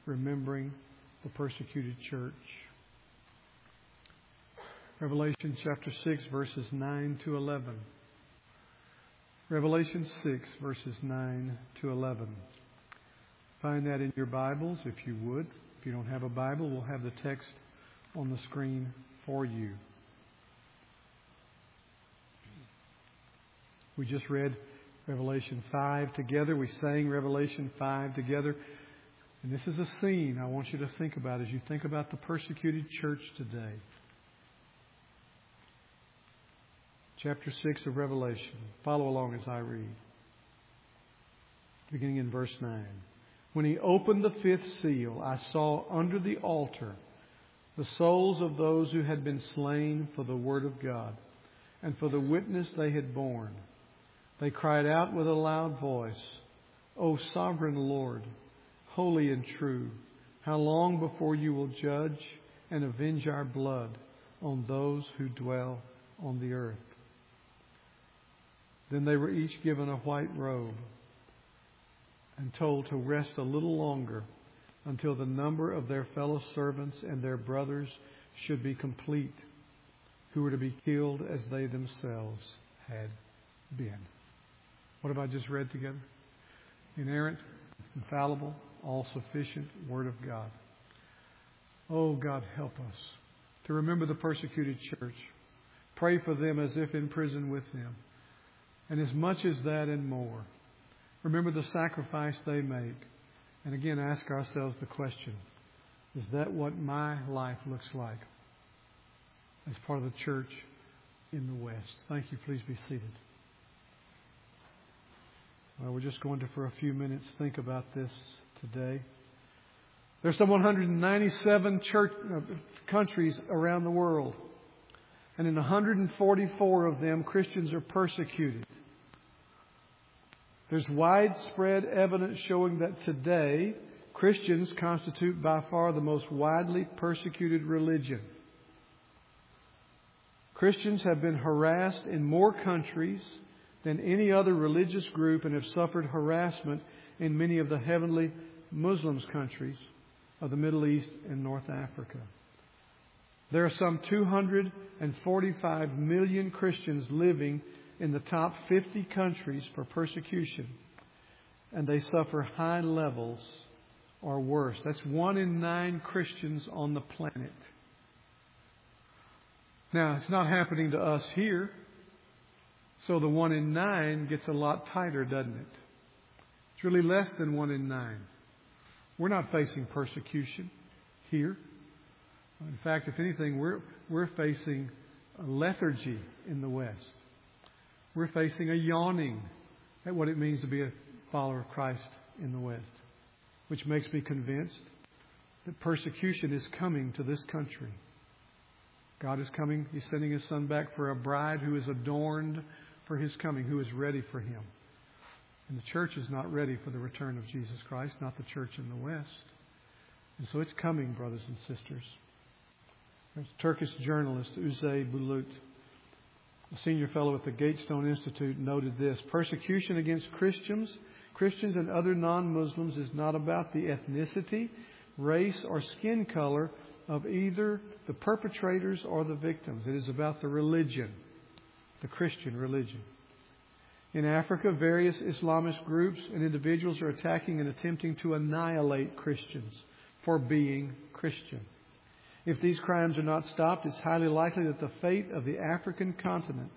remembering the persecuted church. Revelation chapter 6, verses 9 to 11. Revelation 6, verses 9 to 11. Find that in your Bibles, if you would. If you don't have a Bible, we'll have the text on the screen for you. We just read Revelation 5 together. We sang Revelation 5 together. And this is a scene I want you to think about as you think about the persecuted church today. Chapter 6 of Revelation. Follow along as I read. Beginning in verse 9. When he opened the fifth seal, I saw under the altar the souls of those who had been slain for the word of God and for the witness they had borne. They cried out with a loud voice, O sovereign Lord, holy and true, how long before you will judge and avenge our blood on those who dwell on the earth? Then they were each given a white robe and told to rest a little longer until the number of their fellow servants and their brothers should be complete, who were to be killed as they themselves had been. What have I just read together? Inerrant, infallible, all-sufficient Word of God. Oh, God, help us to remember the persecuted church. Pray for them as if in prison with them. And as much as that and more, remember the sacrifice they make. And again, ask ourselves the question, is that what my life looks like as part of the church in the West? Thank you. Please be seated. Well, we're just going to, for a few minutes, think about this today. There's some 197 countries around the world. And in 144 of them, Christians are persecuted. There's widespread evidence showing that today, Christians constitute by far the most widely persecuted religion. Christians have been harassed in more countries than any other religious group and have suffered harassment in many of the heavenly Muslim countries of the Middle East and North Africa. There are some 245 million Christians living in the top 50 countries for persecution, and they suffer high levels or worse. That's 1 in 9 Christians on the planet. Now, it's not happening to us here, so the 1 in 9 gets a lot tighter, doesn't it? It's really less than 1 in 9. We're not facing persecution here. In fact, if anything, we're facing a lethargy in the West. We're facing a yawning at what it means to be a follower of Christ in the West, which makes me convinced that persecution is coming to this country. God is coming. He's sending His Son back for a bride who is adorned for His coming, who is ready for Him. And the church is not ready for the return of Jesus Christ, not the church in the West. And so it's coming, brothers and sisters. There's a Turkish journalist, Uzay Bulut, a senior fellow at the Gatestone Institute, noted this: persecution against Christians and other non-Muslims is not about the ethnicity, race, or skin color of either the perpetrators or the victims. It is about the religion, the Christian religion. In Africa, various Islamist groups and individuals are attacking and attempting to annihilate Christians for being Christian. If these crimes are not stopped, it's highly likely that the fate of the African continent,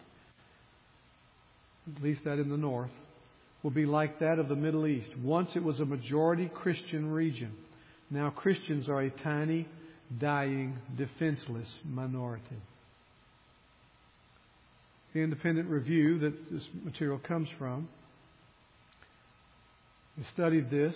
at least that in the north, will be like that of the Middle East. Once it was a majority Christian region. Now Christians are a tiny, dying, defenseless minority. The independent review that this material comes from has studied this,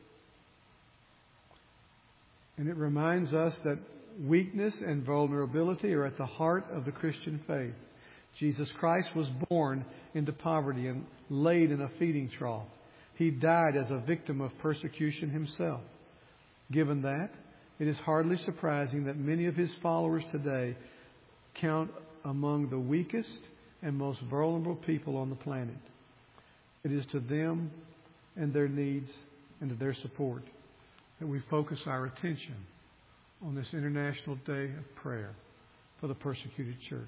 and it reminds us that weakness and vulnerability are at the heart of the Christian faith. Jesus Christ was born into poverty and laid in a feeding trough. He died as a victim of persecution Himself. Given that, it is hardly surprising that many of His followers today count among the weakest and most vulnerable people on the planet. It is to them and their needs and to their support that we focus our attention on this International Day of Prayer for the persecuted church.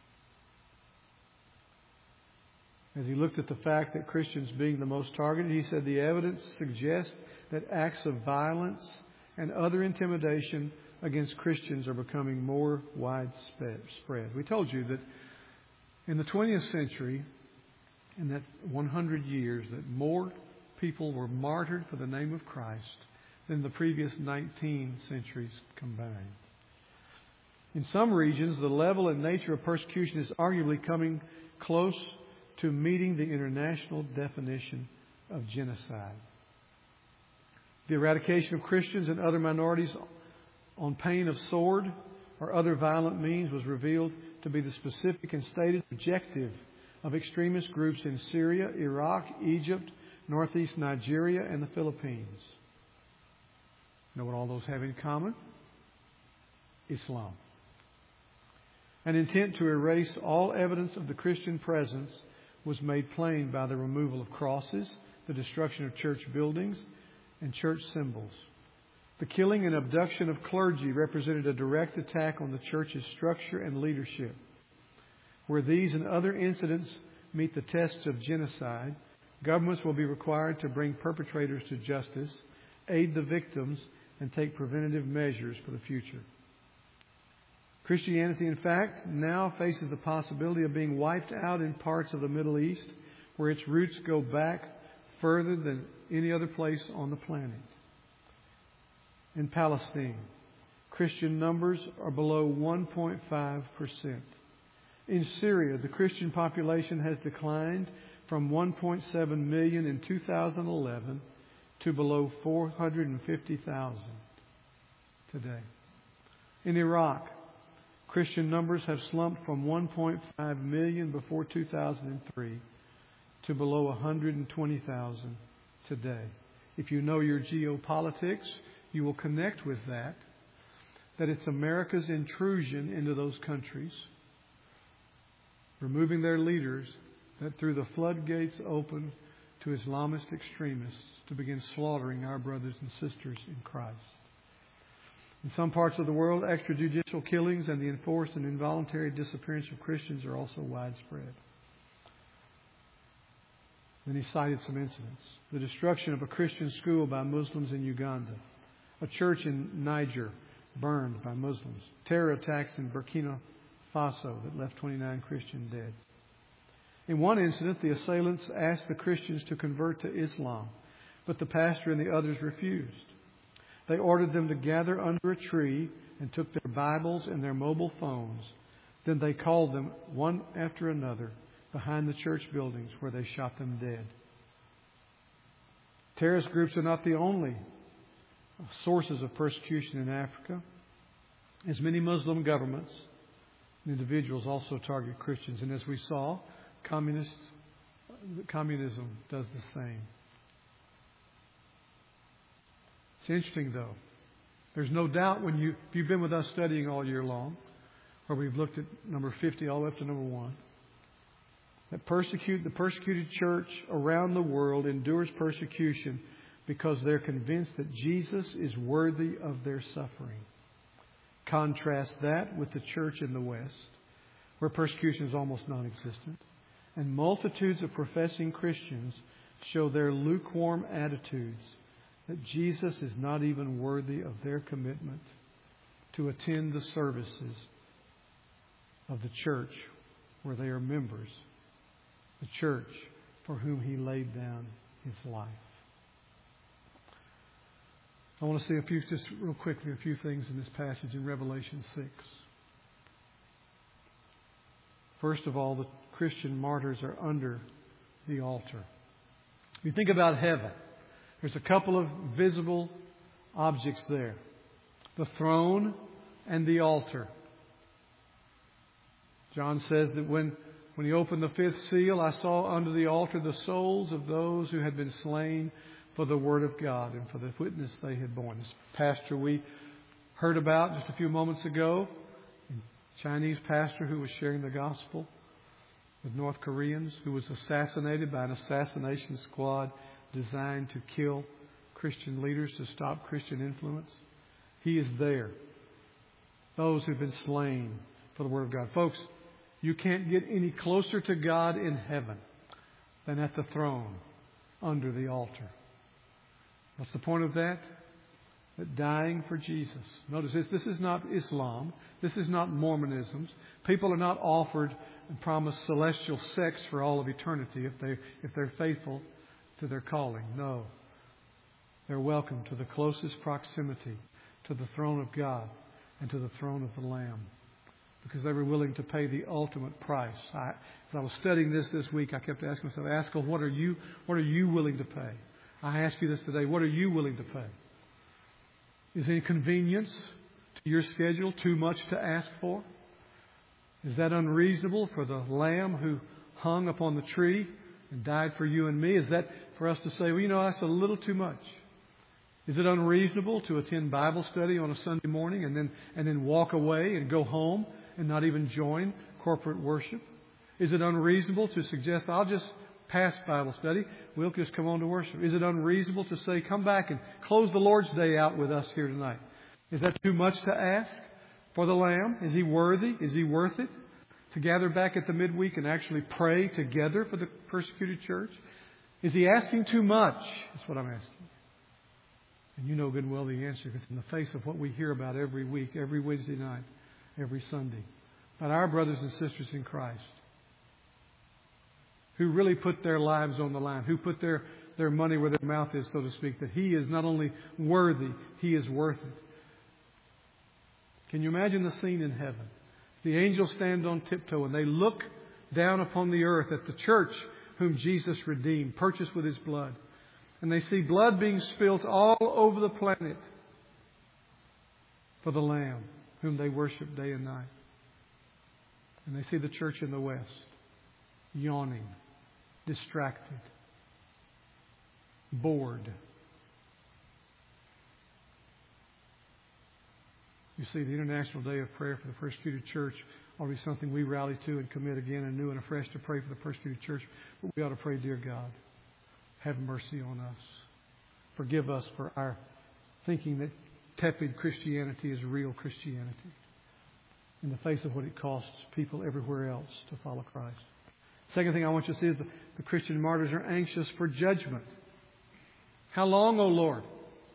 As he looked at the fact that Christians being the most targeted, he said the evidence suggests that acts of violence and other intimidation against Christians are becoming more widespread. We told you that in the 20th century, in that 100 years, that more people were martyred for the name of Christ than the previous 19 centuries combined. In some regions, the level and nature of persecution is arguably coming close to meeting the international definition of genocide. The eradication of Christians and other minorities on pain of sword or other violent means was revealed to be the specific and stated objective of extremist groups in Syria, Iraq, Egypt, northeast Nigeria, and the Philippines. You know what all those have in common? Islam. An intent to erase all evidence of the Christian presence was made plain by the removal of crosses, the destruction of church buildings, and church symbols. The killing and abduction of clergy represented a direct attack on the church's structure and leadership. Where these and other incidents meet the tests of genocide, governments will be required to bring perpetrators to justice, aid the victims, and take preventative measures for the future. Christianity, in fact, now faces the possibility of being wiped out in parts of the Middle East, where its roots go back further than any other place on the planet. In Palestine, Christian numbers are below 1.5%. In Syria, the Christian population has declined from 1.7 million in 2011 to below 450,000 today. In Iraq, Christian numbers have slumped from 1.5 million before 2003 to below 120,000 today. If you know your geopolitics, you will connect with that it's America's intrusion into those countries, removing their leaders, that threw the floodgates open to Islamist extremists to begin slaughtering our brothers and sisters in Christ. In some parts of the world, extrajudicial killings and the enforced and involuntary disappearance of Christians are also widespread. Then he cited some incidents. The destruction of a Christian school by Muslims in Uganda. A church in Niger burned by Muslims. Terror attacks in Burkina Faso that left 29 Christians dead. In one incident, the assailants asked the Christians to convert to Islam, but the pastor and the others refused. They ordered them to gather under a tree and took their Bibles and their mobile phones. Then they called them one after another behind the church buildings, where they shot them dead. Terrorist groups are not the only sources of persecution in Africa, as many Muslim governments and individuals also target Christians. And as we saw, communism does the same. It's interesting, though. There's no doubt if you've been with us studying all year long, where we've looked at number 50 all the way up to number 1, that the persecuted church around the world endures persecution because they're convinced that Jesus is worthy of their suffering. Contrast that with the church in the West, where persecution is almost non-existent, and multitudes of professing Christians show their lukewarm attitudes that Jesus is not even worthy of their commitment to attend the services of the church where they are members, the church for whom He laid down His life. I want to say just real quickly, a few things in this passage in Revelation 6. First of all, the Christian martyrs are under the altar. If you think about heaven, there's a couple of visible objects there. The throne and the altar. John says that when he opened the fifth seal, I saw under the altar the souls of those who had been slain for the Word of God and for the witness they had borne. This pastor we heard about just a few moments ago, a Chinese pastor who was sharing the gospel with North Koreans, who was assassinated by an assassination squad designed to kill Christian leaders to stop Christian influence. He is there. Those who've been slain for the Word of God. Folks, you can't get any closer to God in heaven than at the throne under the altar. What's the point of that? That dying for Jesus. Notice this is not Islam. This is not Mormonism. People are not offered and promised celestial sex for all of eternity if they're faithful to their calling. No. They're welcome to the closest proximity to the throne of God and to the throne of the Lamb, because they were willing to pay the ultimate price. As I was studying this week, I kept asking myself, Askell, what are you willing to pay? I ask you this today, what are you willing to pay? Is inconvenience to your schedule too much to ask for? Is that unreasonable for the Lamb who hung upon the tree and died for you and me? Is that for us to say, well, that's a little too much? Is it unreasonable to attend Bible study on a Sunday morning and then walk away and go home and not even join corporate worship? Is it unreasonable to suggest, I'll just pass Bible study, we'll just come on to worship? Is it unreasonable to say, come back and close the Lord's Day out with us here tonight? Is that too much to ask for the Lamb? Is He worthy? Is He worth it? To gather back at the midweek and actually pray together for the persecuted church? Is He asking too much? That's what I'm asking. And you know good and well the answer, because in the face of what we hear about every week, every Wednesday night, every Sunday, about our brothers and sisters in Christ who really put their lives on the line, who put their money where their mouth is, so to speak, that He is not only worthy, He is worth it. Can you imagine the scene in heaven? The angels stand on tiptoe and they look down upon the earth at the church whom Jesus redeemed, purchased with His blood. And they see blood being spilt all over the planet for the Lamb whom they worship day and night. And they see the church in the west yawning, distracted, bored. You see, the International Day of Prayer for the Persecuted Church ought to be something we rally to and commit again and new and afresh to pray for the persecuted church. But we ought to pray, dear God, have mercy on us. Forgive us for our thinking that tepid Christianity is real Christianity in the face of what it costs people everywhere else to follow Christ. Second thing I want you to see is the Christian martyrs are anxious for judgment. How long, O Lord,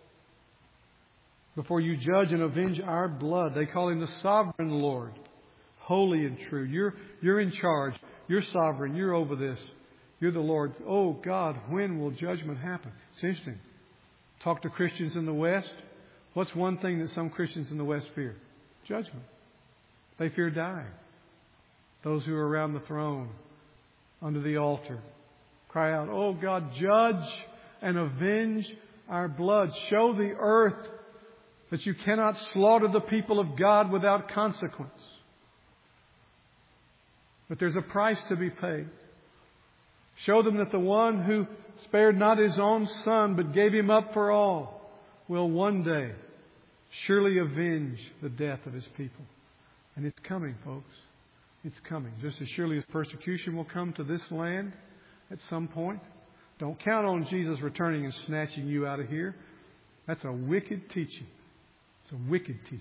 before you judge and avenge our blood? They call Him the sovereign Lord, holy and true. You're in charge. You're sovereign. You're over this. You're the Lord. Oh, God, when will judgment happen? It's interesting. Talk to Christians in the West. What's one thing that some Christians in the West fear? Judgment. They fear dying. Those who are around the throne, under the altar, cry out, oh, God, judge and avenge our blood. Show the earth that you cannot slaughter the people of God without consequence. But there's a price to be paid. Show them that the one who spared not His own Son, but gave Him up for all, will one day surely avenge the death of His people. And it's coming, folks. It's coming. Just as surely as persecution will come to this land at some point. Don't count on Jesus returning and snatching you out of here. That's a wicked teaching. It's a wicked teaching.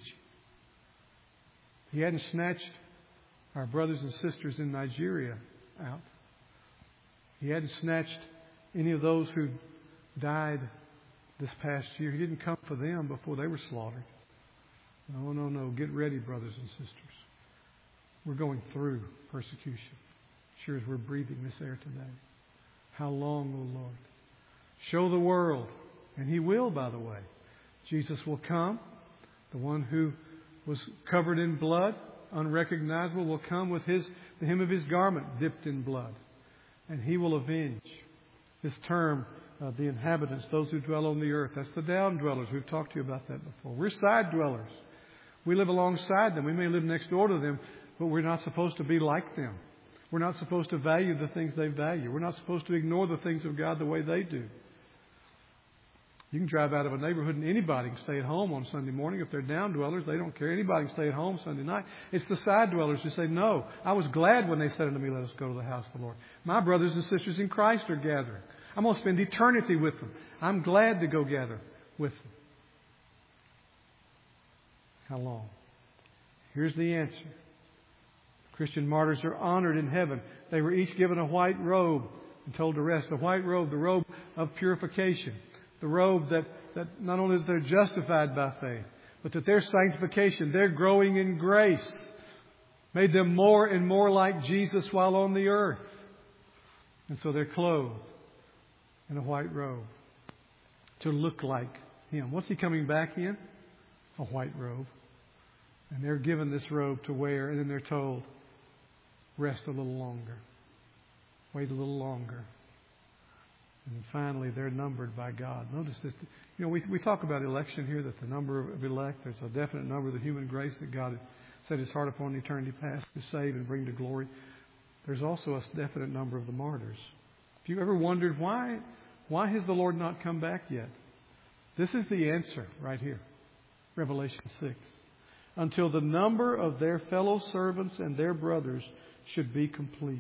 He hadn't snatched our brothers and sisters in Nigeria out. He hadn't snatched any of those who died this past year. He didn't come for them before they were slaughtered. No. Get ready, brothers and sisters. We're going through persecution. Sure as we're breathing this air today. How long, O Lord? Show the world. And He will, by the way. Jesus will come. The one who was covered in blood, unrecognizable, will come with the hem of His garment dipped in blood. And He will avenge. This term, the inhabitants, those who dwell on the earth, that's the down dwellers. We've talked to you about that before. We're side dwellers. We live alongside them. We may live next door to them, but we're not supposed to be like them. We're not supposed to value the things they value. We're not supposed to ignore the things of God the way they do. You can drive out of a neighborhood and anybody can stay at home on Sunday morning. If they're down dwellers, they don't care. Anybody can stay at home Sunday night. It's the side dwellers who say, no, I was glad when they said unto me, let us go to the house of the Lord. My brothers and sisters in Christ are gathering. I'm going to spend eternity with them. I'm glad to go gather with them. How long? Here's the answer. Christian martyrs are honored in heaven. They were each given a white robe and told to rest. The white robe, the robe of purification. The robe that not only that they're justified by faith, but that their sanctification, their growing in grace, made them more and more like Jesus while on the earth. And so they're clothed in a white robe to look like Him. What's He coming back in? A white robe. And they're given this robe to wear, and then they're told, rest a little longer. Wait a little longer. And finally, they're numbered by God. Notice that, we talk about election here, that the number of elect, there's a definite number of the human grace that God had set His heart upon in eternity past to save and bring to glory. There's also a definite number of the martyrs. If you ever wondered why has the Lord not come back yet? This is the answer right here. Revelation 6. Until the number of their fellow servants and their brothers should be complete,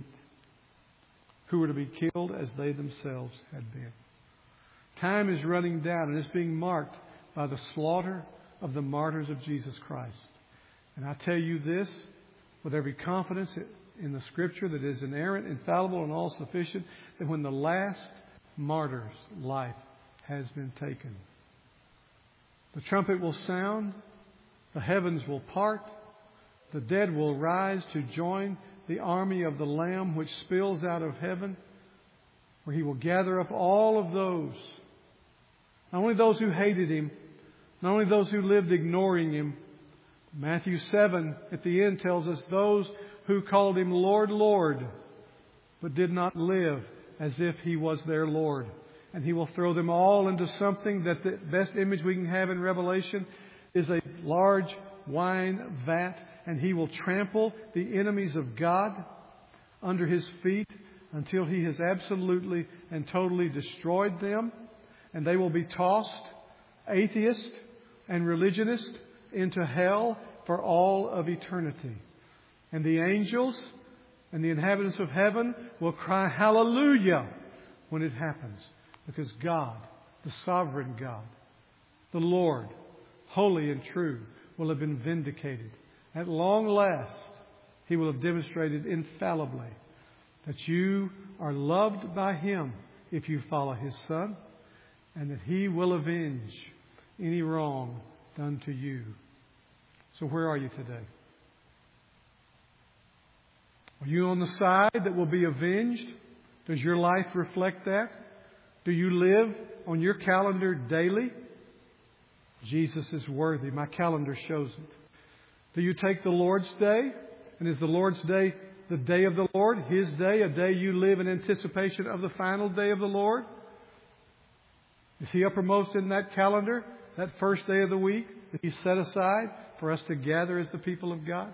who were to be killed as they themselves had been. Time is running down, and it's being marked by the slaughter of the martyrs of Jesus Christ. And I tell you this with every confidence in the Scripture that is inerrant, infallible, and all sufficient, that when the last martyr's life has been taken, the trumpet will sound, the heavens will part, the dead will rise to join the army of the Lamb which spills out of heaven, where He will gather up all of those, not only those who hated Him, not only those who lived ignoring Him. Matthew 7 at the end tells us those who called Him Lord, Lord, but did not live as if He was their Lord. And He will throw them all into something that the best image we can have in Revelation is a large wine vat, and He will trample the enemies of God under His feet until He has absolutely and totally destroyed them. And they will be tossed, atheist and religionist, into hell for all of eternity. And the angels and the inhabitants of heaven will cry hallelujah when it happens. Because God, the sovereign God, the Lord, holy and true, will have been vindicated. At long last, He will have demonstrated infallibly that you are loved by Him if you follow His Son, and that He will avenge any wrong done to you. So where are you today? Are you on the side that will be avenged? Does your life reflect that? Do you live on your calendar daily? Jesus is worthy. My calendar shows it. Do you take the Lord's Day? And is the Lord's Day the day of the Lord? His day, a day you live in anticipation of the final day of the Lord? Is He uppermost in that calendar, that first day of the week that He set aside for us to gather as the people of God?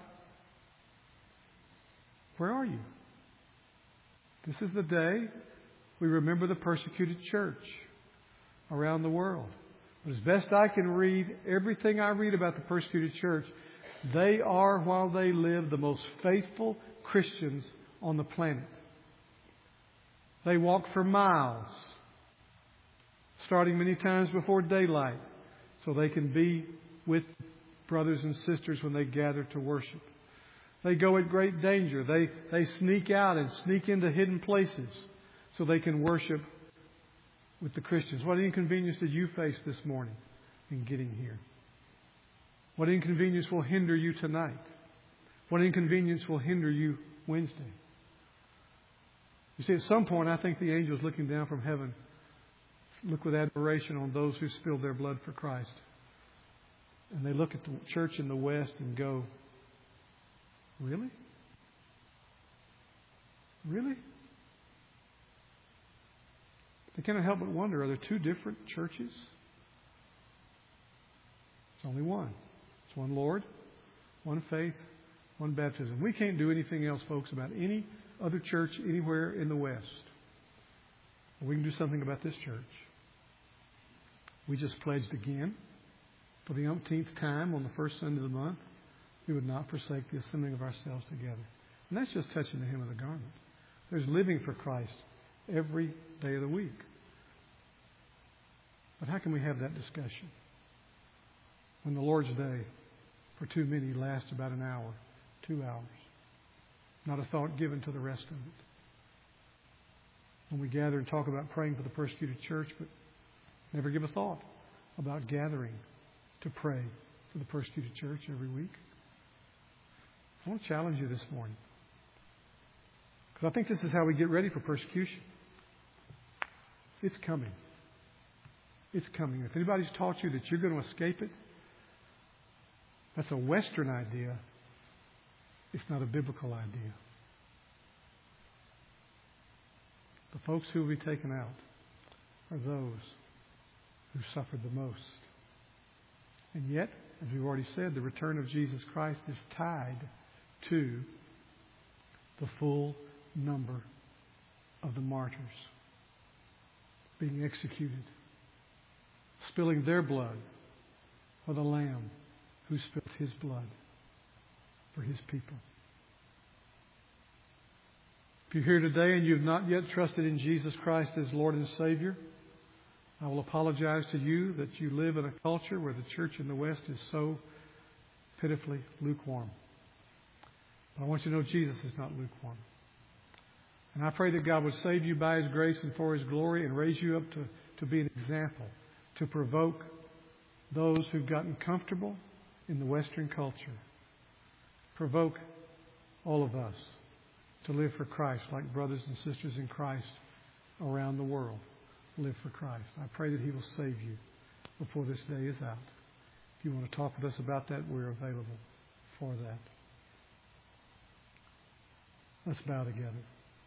Where are you? This is the day we remember the persecuted church around the world. But as best I can read, everything I read about the persecuted church, they are, while they live, the most faithful Christians on the planet. They walk for miles, starting many times before daylight, so they can be with brothers and sisters when they gather to worship. They go at great danger. They sneak out and sneak into hidden places so they can worship with the Christians. What inconvenience did you face this morning in getting here? What inconvenience will hinder you tonight? What inconvenience will hinder you Wednesday? You see, at some point, I think the angels looking down from heaven look with admiration on those who spilled their blood for Christ. And they look at the church in the West and go, really? Really? They cannot help but wonder, are there two different churches? It's only one. It's one Lord, one faith, one baptism. We can't do anything else, folks, about any other church anywhere in the West. But we can do something about this church. We just pledged again, for the umpteenth time on the first Sunday of the month, we would not forsake the assembling of ourselves together. And that's just touching the hem of the garment. There's living for Christ every day of the week. But how can we have that discussion when the Lord's Day, for too many, lasts about an hour, 2 hours? Not a thought given to the rest of it. When we gather and talk about praying for the persecuted church, but never give a thought about gathering to pray for the persecuted church every week. I want to challenge you this morning, because I think this is how we get ready for persecution. It's coming. It's coming. If anybody's taught you that you're going to escape it, that's a Western idea. It's not a biblical idea. The folks who will be taken out are those who suffered the most. And yet, as we've already said, the return of Jesus Christ is tied to the full number of the martyrs being executed, spilling their blood for the Lamb who spilled His blood for His people. If you're here today and you've not yet trusted in Jesus Christ as Lord and Savior, I will apologize to you that you live in a culture where the church in the West is so pitifully lukewarm. But I want you to know Jesus is not lukewarm. And I pray that God would save you by His grace and for His glory and raise you up to be an example, to provoke those who've gotten comfortable in the Western culture. Provoke all of us to live for Christ like brothers and sisters in Christ around the world live for Christ. I pray that He will save you before this day is out. If you want to talk with us about that, we're available for that. Let's bow together.